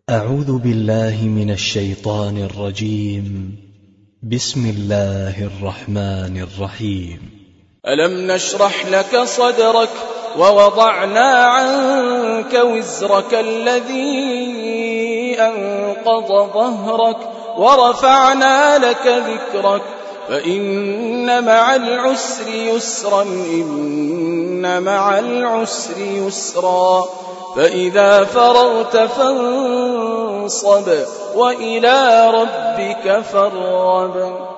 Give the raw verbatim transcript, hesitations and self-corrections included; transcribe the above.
أعوذ بالله من الشيطان الرجيم. بسم الله الرحمن الرحيم. ألم نشرح لك صدرك ووضعنا عنك وزرك الذي أنقض ظهرك ورفعنا لك ذكرك فإن مع العسر يسرا إن مع العسر يسرا فإذا فرغت فانصب وإلى ربك فارغب.